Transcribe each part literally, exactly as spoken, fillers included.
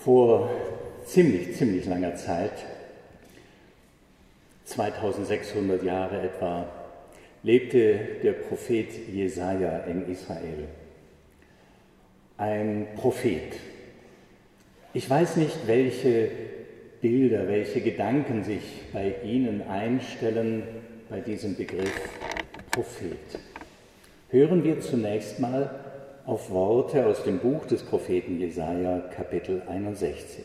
Vor ziemlich, ziemlich langer Zeit, zweitausendsechshundert Jahre etwa, lebte der Prophet Jesaja in Israel. Ein Prophet. Ich weiß nicht, welche Bilder, welche Gedanken sich bei Ihnen einstellen bei diesem Begriff Prophet. Hören wir zunächst mal auf Worte aus dem Buch des Propheten Jesaja, Kapitel einundsechzig.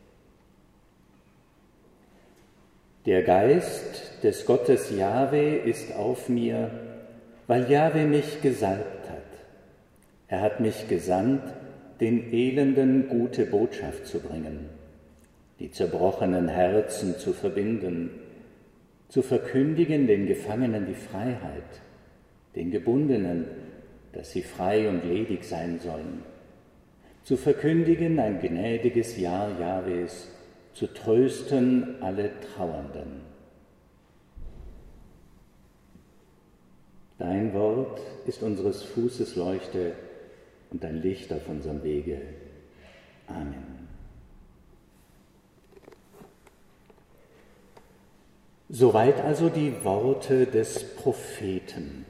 Der Geist des Gottes Jahwe ist auf mir, weil Jahwe mich gesalbt hat. Er hat mich gesandt, den Elenden gute Botschaft zu bringen, die zerbrochenen Herzen zu verbinden, zu verkündigen den Gefangenen die Freiheit, den Gebundenen, dass sie frei und ledig sein sollen, zu verkündigen ein gnädiges Jahr Jahwes, zu trösten alle Trauernden. Dein Wort ist unseres Fußes Leuchte und ein Licht auf unserem Wege. Amen. Soweit also die Worte des Propheten.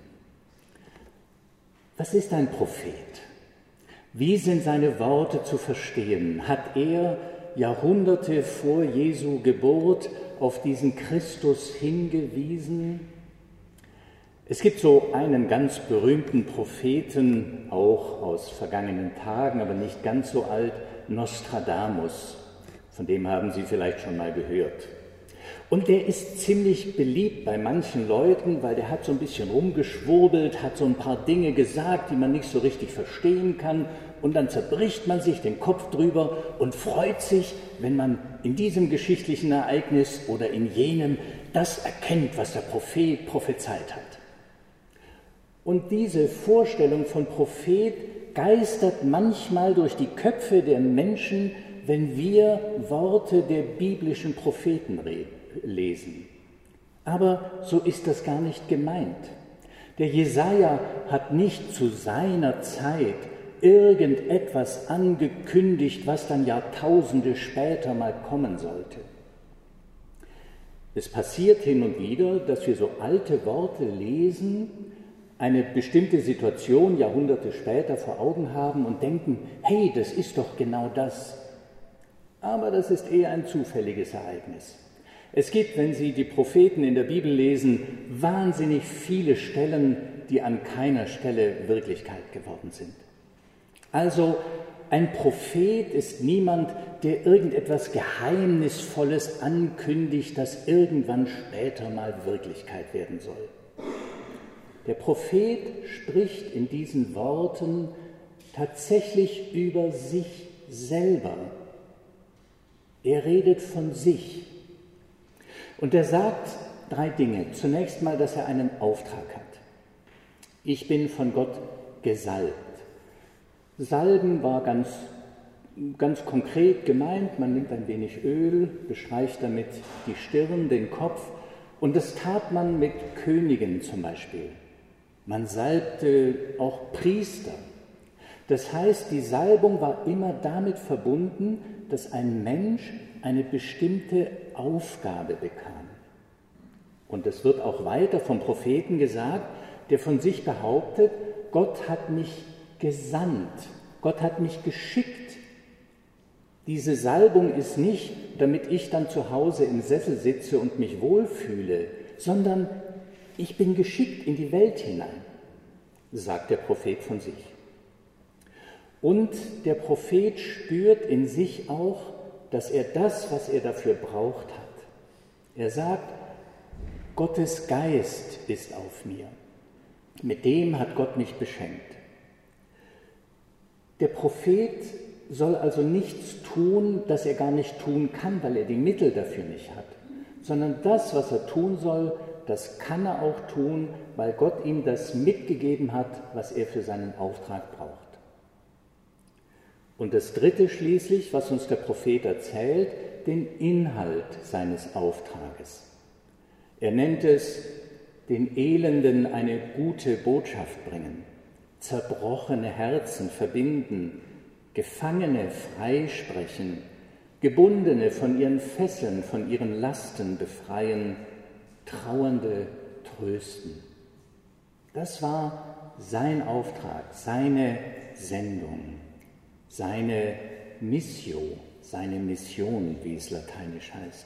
Was ist ein Prophet? Wie sind seine Worte zu verstehen? Hat er Jahrhunderte vor Jesu Geburt auf diesen Christus hingewiesen? Es gibt so einen ganz berühmten Propheten, auch aus vergangenen Tagen, aber nicht ganz so alt, Nostradamus. Von dem haben Sie vielleicht schon mal gehört. Und der ist ziemlich beliebt bei manchen Leuten, weil der hat so ein bisschen rumgeschwurbelt, hat so ein paar Dinge gesagt, die man nicht so richtig verstehen kann. Und dann zerbricht man sich den Kopf drüber und freut sich, wenn man in diesem geschichtlichen Ereignis oder in jenem das erkennt, was der Prophet prophezeit hat. Und diese Vorstellung von Prophet geistert manchmal durch die Köpfe der Menschen, wenn wir Worte der biblischen Propheten reden. lesen. Aber so ist das gar nicht gemeint. Der Jesaja hat nicht zu seiner Zeit irgendetwas angekündigt, was dann Jahrtausende später mal kommen sollte. Es passiert hin und wieder, dass wir so alte Worte lesen, eine bestimmte Situation Jahrhunderte später vor Augen haben und denken, hey, das ist doch genau das. Aber das ist eher ein zufälliges Ereignis. Es gibt, wenn Sie die Propheten in der Bibel lesen, wahnsinnig viele Stellen, die an keiner Stelle Wirklichkeit geworden sind. Also ein Prophet ist niemand, der irgendetwas Geheimnisvolles ankündigt, das irgendwann später mal Wirklichkeit werden soll. Der Prophet spricht in diesen Worten tatsächlich über sich selber. Er redet von sich. Und er sagt drei Dinge. Zunächst mal, dass er einen Auftrag hat. Ich bin von Gott gesalbt. Salben war ganz, ganz konkret gemeint. Man nimmt ein wenig Öl, bestreicht damit die Stirn, den Kopf. Und das tat man mit Königen zum Beispiel. Man salbte auch Priester. Das heißt, die Salbung war immer damit verbunden, dass ein Mensch eine bestimmte Aufgabe bekam. Und es wird auch weiter vom Propheten gesagt, der von sich behauptet, Gott hat mich gesandt, Gott hat mich geschickt. Diese Salbung ist nicht, damit ich dann zu Hause im Sessel sitze und mich wohlfühle, sondern ich bin geschickt in die Welt hinein, sagt der Prophet von sich. Und der Prophet spürt in sich auch, dass er das, was er dafür braucht, hat. Er sagt, Gottes Geist ist auf mir. Mit dem hat Gott mich beschenkt. Der Prophet soll also nichts tun, das er gar nicht tun kann, weil er die Mittel dafür nicht hat, sondern das, was er tun soll, das kann er auch tun, weil Gott ihm das mitgegeben hat, was er für seinen Auftrag braucht. Und das Dritte schließlich, was uns der Prophet erzählt, den Inhalt seines Auftrages. Er nennt es, den Elenden eine gute Botschaft bringen, zerbrochene Herzen verbinden, Gefangene freisprechen, Gebundene von ihren Fesseln, von ihren Lasten befreien, Trauernde trösten. Das war sein Auftrag, seine Sendung, seine Missio, seine Mission, wie es lateinisch heißt.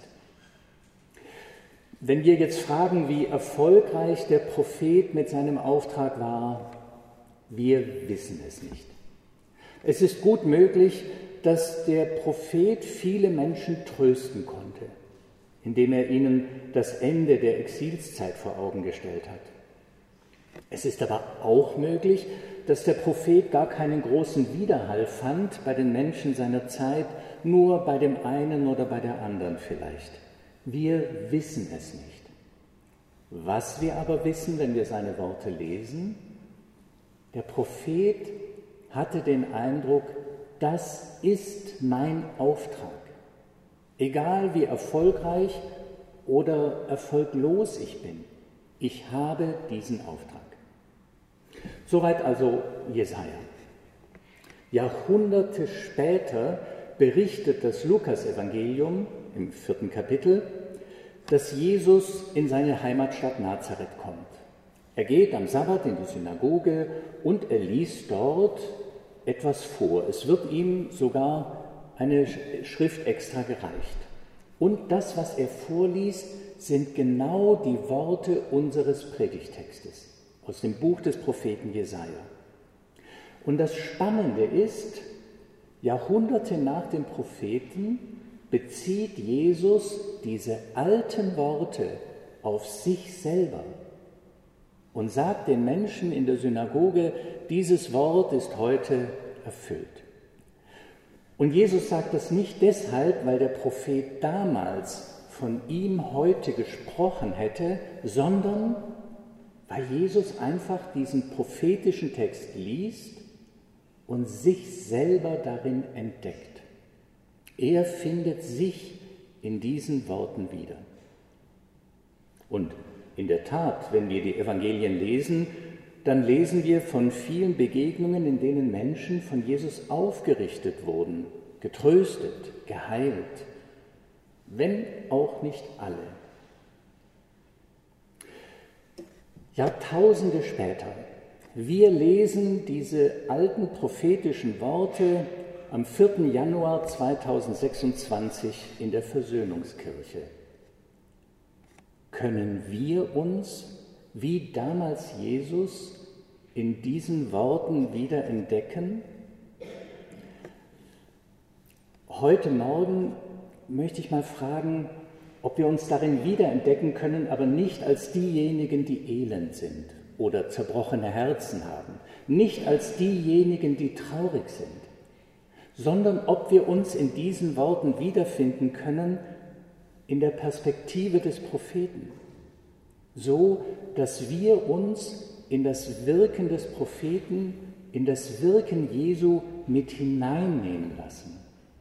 Wenn wir jetzt fragen, wie erfolgreich der Prophet mit seinem Auftrag war, wir wissen es nicht. Es ist gut möglich, dass der Prophet viele Menschen trösten konnte, indem er ihnen das Ende der Exilszeit vor Augen gestellt hat. Es ist aber auch möglich, dass der Prophet gar keinen großen Widerhall fand bei den Menschen seiner Zeit, nur bei dem einen oder bei der anderen vielleicht. Wir wissen es nicht. Was wir aber wissen, wenn wir seine Worte lesen, der Prophet hatte den Eindruck, das ist mein Auftrag. Egal wie erfolgreich oder erfolglos ich bin, ich habe diesen Auftrag. Soweit also Jesaja. Jahrhunderte später berichtet das Lukas-Evangelium im vierten Kapitel, dass Jesus in seine Heimatstadt Nazareth kommt. Er geht am Sabbat in die Synagoge und er liest dort etwas vor. Es wird ihm sogar eine Schrift extra gereicht. Und das, was er vorliest, sind genau die Worte unseres Predigtextes aus dem Buch des Propheten Jesaja. Und das Spannende ist, Jahrhunderte nach dem Propheten bezieht Jesus diese alten Worte auf sich selber und sagt den Menschen in der Synagoge, dieses Wort ist heute erfüllt. Und Jesus sagt das nicht deshalb, weil der Prophet damals von ihm heute gesprochen hätte, sondern weil Jesus einfach diesen prophetischen Text liest und sich selber darin entdeckt. Er findet sich in diesen Worten wieder. Und in der Tat, wenn wir die Evangelien lesen, dann lesen wir von vielen Begegnungen, in denen Menschen von Jesus aufgerichtet wurden, getröstet, geheilt, wenn auch nicht alle. Jahrtausende später, wir lesen diese alten prophetischen Worte am vierten Januar zweitausendsechsundzwanzig in der Versöhnungskirche. Können wir uns, wie damals Jesus, in diesen Worten wieder entdecken? Heute Morgen möchte ich mal fragen, ob wir uns darin wiederentdecken können, aber nicht als diejenigen, die elend sind oder zerbrochene Herzen haben, nicht als diejenigen, die traurig sind, sondern ob wir uns in diesen Worten wiederfinden können in der Perspektive des Propheten, so dass wir uns in das Wirken des Propheten, in das Wirken Jesu mit hineinnehmen lassen.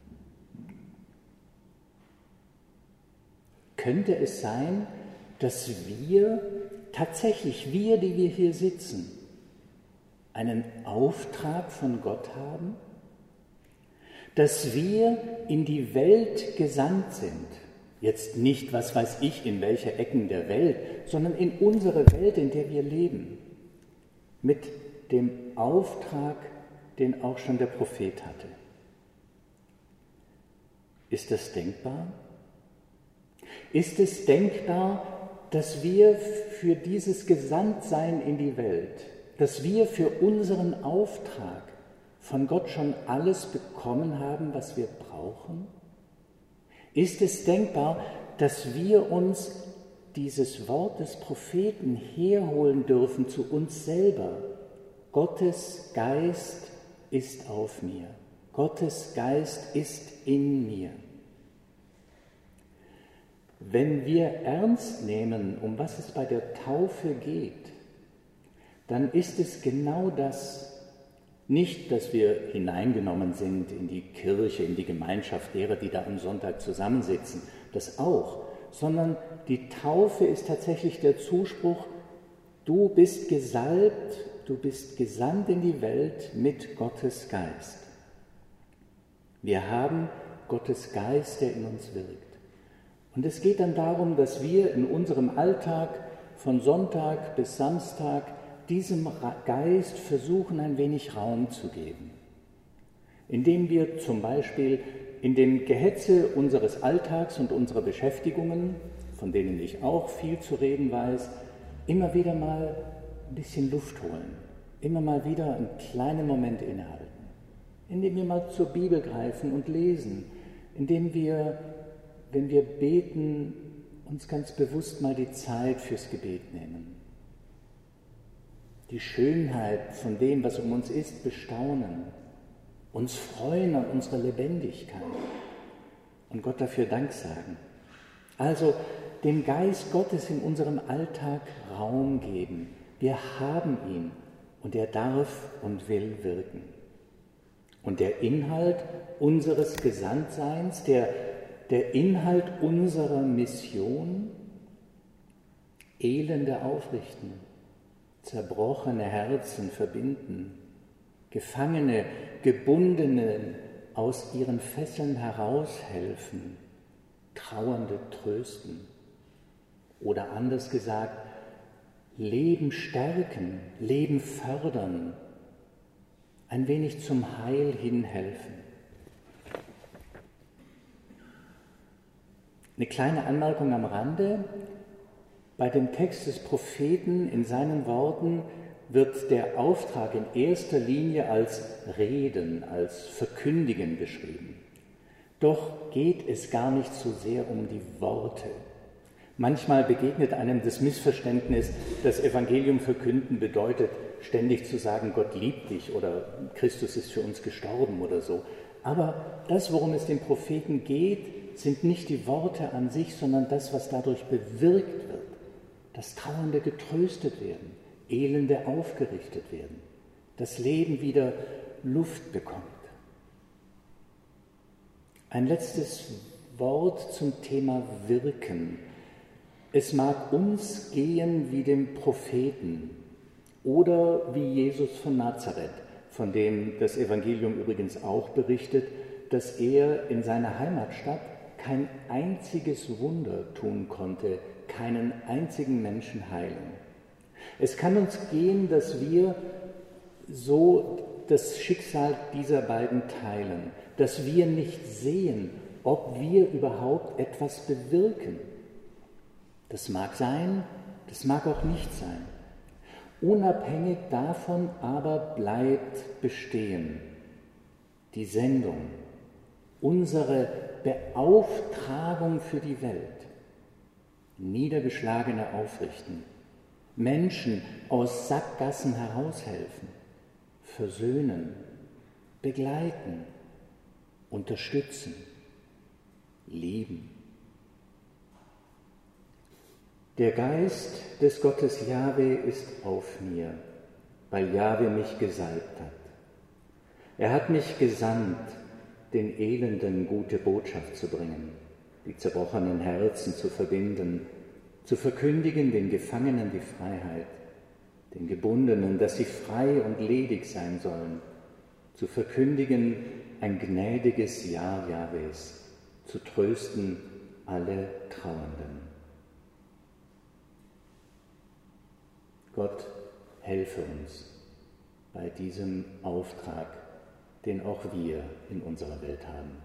Könnte es sein, dass wir, tatsächlich wir, die wir hier sitzen, einen Auftrag von Gott haben? Dass wir in die Welt gesandt sind, jetzt nicht, was weiß ich, in welche Ecken der Welt, sondern in unsere Welt, in der wir leben, mit dem Auftrag, den auch schon der Prophet hatte. Ist das denkbar? Ist es denkbar, dass wir für dieses Gesandtsein in die Welt, dass wir für unseren Auftrag von Gott schon alles bekommen haben, was wir brauchen? Ist es denkbar, dass wir uns dieses Wort des Propheten herholen dürfen zu uns selber? Gottes Geist ist auf mir. Gottes Geist ist in mir. Wenn wir ernst nehmen, um was es bei der Taufe geht, dann ist es genau das, nicht, dass wir hineingenommen sind in die Kirche, in die Gemeinschaft derer, die da am Sonntag zusammensitzen, das auch, sondern die Taufe ist tatsächlich der Zuspruch, du bist gesalbt, du bist gesandt in die Welt mit Gottes Geist. Wir haben Gottes Geist, der in uns wirkt. Und es geht dann darum, dass wir in unserem Alltag von Sonntag bis Samstag diesem Geist versuchen, ein wenig Raum zu geben. Indem wir zum Beispiel in dem Gehetze unseres Alltags und unserer Beschäftigungen, von denen ich auch viel zu reden weiß, immer wieder mal ein bisschen Luft holen, immer mal wieder einen kleinen Moment innehalten, indem wir mal zur Bibel greifen und lesen, indem wir, wenn wir beten, uns ganz bewusst mal die Zeit fürs Gebet nehmen. Die Schönheit von dem, was um uns ist, bestaunen, uns freuen an unserer Lebendigkeit und Gott dafür Dank sagen. Also dem Geist Gottes in unserem Alltag Raum geben. Wir haben ihn und er darf und will wirken. Und der Inhalt unseres Gesandtseins, der, der Inhalt unserer Mission, Elende aufrichten, zerbrochene Herzen verbinden, Gefangene, Gebundene aus ihren Fesseln heraushelfen, Trauernde trösten oder anders gesagt, Leben stärken, Leben fördern, ein wenig zum Heil hinhelfen. Eine kleine Anmerkung am Rande. Bei dem Text des Propheten in seinen Worten wird der Auftrag in erster Linie als Reden, als Verkündigen beschrieben. Doch geht es gar nicht so sehr um die Worte. Manchmal begegnet einem das Missverständnis, das Evangelium verkünden bedeutet, ständig zu sagen, Gott liebt dich oder Christus ist für uns gestorben oder so. Aber das, worum es dem Propheten geht, sind nicht die Worte an sich, sondern das, was dadurch bewirkt wird, dass Trauernde getröstet werden, Elende aufgerichtet werden, das Leben wieder Luft bekommt. Ein letztes Wort zum Thema Wirken. Es mag uns gehen wie dem Propheten oder wie Jesus von Nazareth, von dem das Evangelium übrigens auch berichtet, dass er in seiner Heimatstadt kein einziges Wunder tun konnte, keinen einzigen Menschen heilen. Es kann uns gehen, dass wir so das Schicksal dieser beiden teilen, dass wir nicht sehen, ob wir überhaupt etwas bewirken. Das mag sein, das mag auch nicht sein. Unabhängig davon aber bleibt bestehen die Sendung, unsere Beauftragung für die Welt. Niedergeschlagene aufrichten, Menschen aus Sackgassen heraushelfen, versöhnen, begleiten, unterstützen, lieben. Der Geist des Gottes Jahwe ist auf mir, weil Jahwe mich gesalbt hat. Er hat mich gesandt, den Elenden gute Botschaft zu bringen, die zerbrochenen Herzen zu verbinden, zu verkündigen den Gefangenen die Freiheit, den Gebundenen, dass sie frei und ledig sein sollen, zu verkündigen ein gnädiges Jahr Jahwes, zu trösten alle Trauernden. Gott helfe uns bei diesem Auftrag, den auch wir in unserer Welt haben.